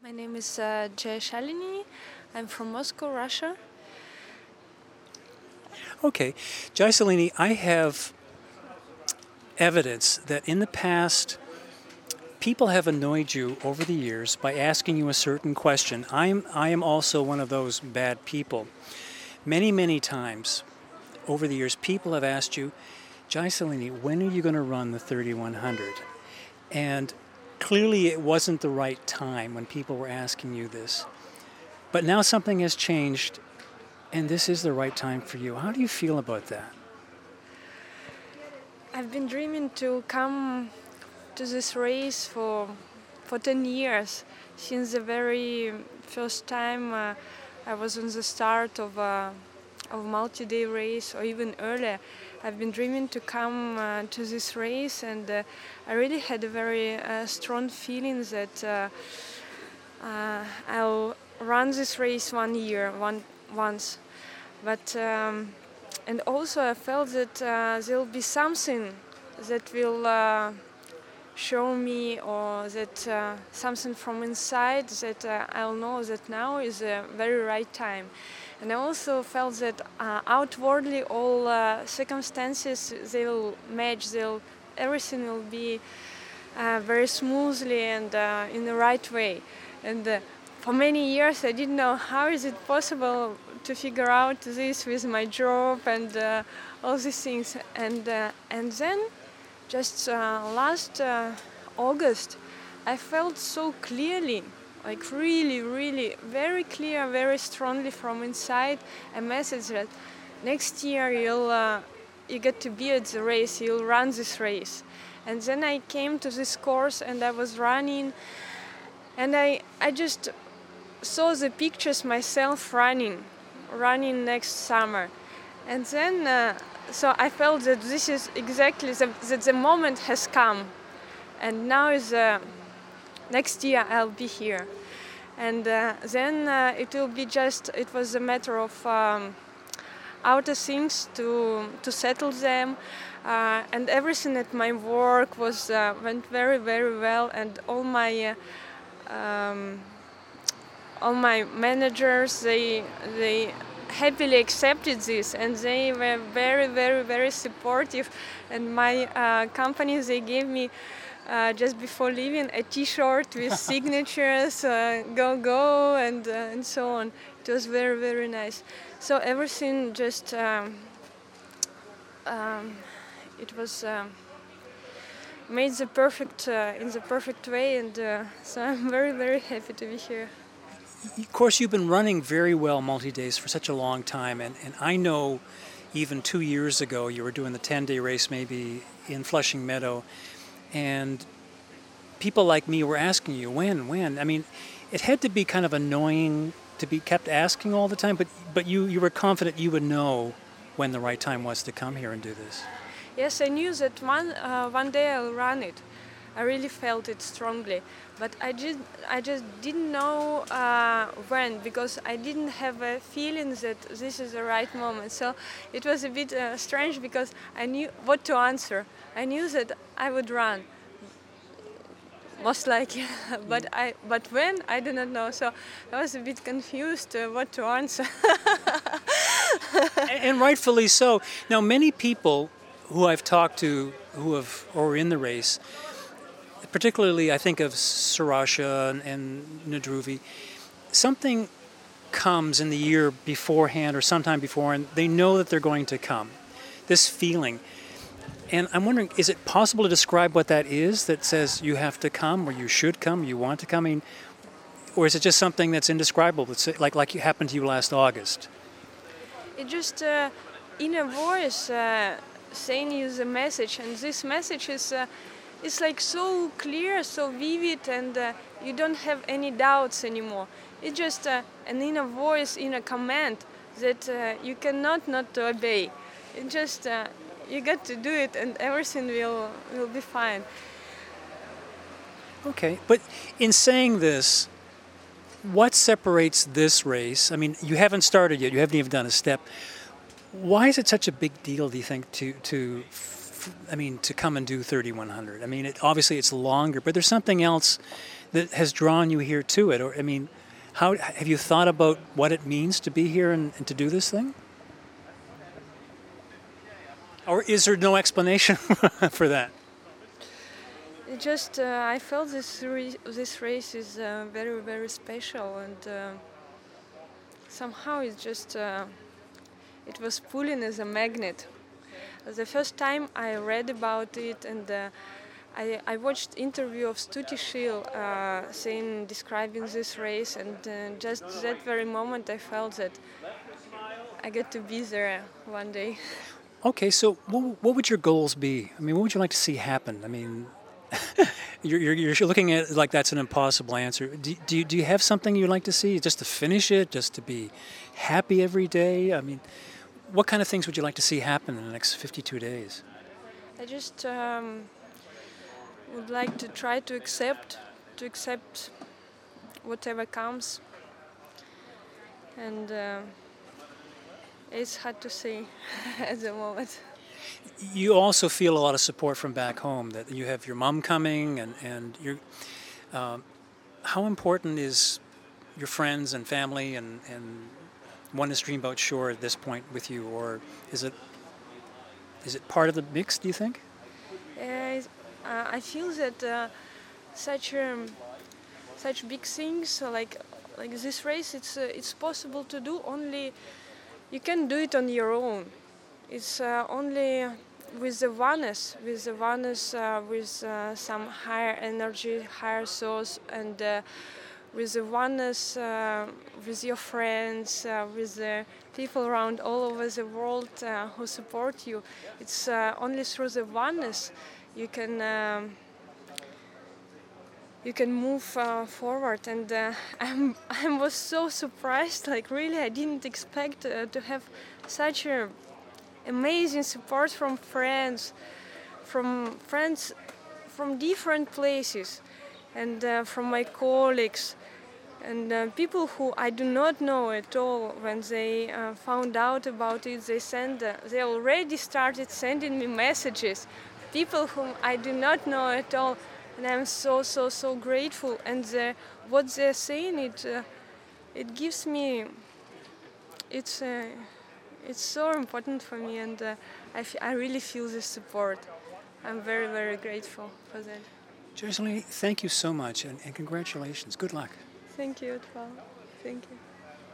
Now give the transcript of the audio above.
My name is Jay Shalini. I'm from Moscow, Russia. Okay, Jaisalini, I have evidence that in the past, people have annoyed you over the years by asking you a certain question. I am also one of those bad people. Many, many times over the years, people have asked you, Jaisalini, when are you going to run the 3100? And clearly it wasn't the right time when people were asking you this. But now something has changed, and this is the right time for you. How do you feel about that? I've been dreaming to come to this race for 10 years, since the very first time I was on the start of a multi-day race, or even earlier. I've been dreaming to come to this race, and I really had a very strong feeling that I'll run this race once. But and also I felt that there'll be something that will show me, or that something from inside that I'll know that now is a very right time. And I also felt that outwardly all circumstances, they'll match, everything will be very smoothly and in the right way. And for many years I didn't know how is it possible to figure out this with my job and all these things. And then just last August, I felt so clearly, like really, really, very clear, very strongly from inside, a message that next year you get to be at the race, you'll run this race. And then I came to this course and I was running, and I just saw the pictures myself running next summer. And then so I felt that this is exactly that the moment has come, and now is next year I'll be here. And then it was a matter of outer things to settle them, and everything at my work went very, very well, and all my managers, they happily accepted this, and they were very, very, very supportive. And my company, they gave me just before leaving a T-shirt with signatures, go go, and so on. It was very, very nice. So everything just it was made the perfect in the perfect way, and so I'm very, very happy to be here. Of course, you've been running very well multi-days for such a long time, and I know even 2 years ago you were doing the 10-day race maybe in Flushing Meadow, and people like me were asking you, when? I mean, it had to be kind of annoying to be kept asking all the time, but you were confident you would know when the right time was to come here and do this. Yes, I knew that one day I'll run it. I really felt it strongly, but I just didn't know when, because I didn't have a feeling that this is the right moment. So it was a bit strange, because I knew what to answer. I knew that I would run, most likely, but when, I do not know. So I was a bit confused what to answer. And rightfully so. Now, many people who I've talked to who are in the race, particularly I think of Sarasha and Nadruvi, something comes in the year beforehand or sometime before, and they know that they're going to come. This feeling. And I'm wondering, is it possible to describe what that is that says you have to come, or you should come, you want to come? I mean, or is it just something that's indescribable? It's like it happened to you last August? It just in a voice saying you the message, and this message is it's like so clear, so vivid, and you don't have any doubts anymore. It's just an inner voice, inner command that you cannot not obey. It just you got to do it, and everything will be fine. Okay, but in saying this, what separates this race? I mean, you haven't started yet. You haven't even done a step. Why is it such a big deal, do you think, to come and do 3100? I mean, obviously it's longer, but there's something else that has drawn you here to it? Or I mean, how have you thought about what it means to be here and to do this thing? Or is there no explanation for that? It just I felt this race is very very special, and somehow it was pulling as a magnet. The first time I read about it, and I watched interview of Stuti Schil describing this race, and just that very moment I felt that I get to be there one day. Okay, so what would your goals be? I mean, what would you like to see happen? I mean, you're looking at it like that's an impossible answer. Do you have something you'd like to see? Just to finish it? Just to be happy every day? I mean, what kind of things would you like to see happen in the next 52 days? I just would like to try to accept whatever comes, and it's hard to say at the moment. You also feel a lot of support from back home, that you have your mom coming, and you're, how important is your friends and family and One is Dreamboat Shore at this point with you, or is it part of the mix, do you think? I feel that such big things like this race, it's possible to do, only you can do it on your own. It's only with the oneness, with some higher energy, higher source, and with the oneness, with your friends, with the people around all over the world who support you. It's only through the oneness you can move forward. And I was so surprised. Like really, I didn't expect to have such a amazing support from friends from different places, and from my colleagues, and people who I do not know at all. When they found out about it, they already started sending me messages. People whom I do not know at all, and I'm so grateful. And what they're saying, it gives me. It's so important for me, and I really feel the support. I'm very, very grateful for that. Jerzy, thank you so much, and congratulations. Good luck. Thank you, Paul. Thank you.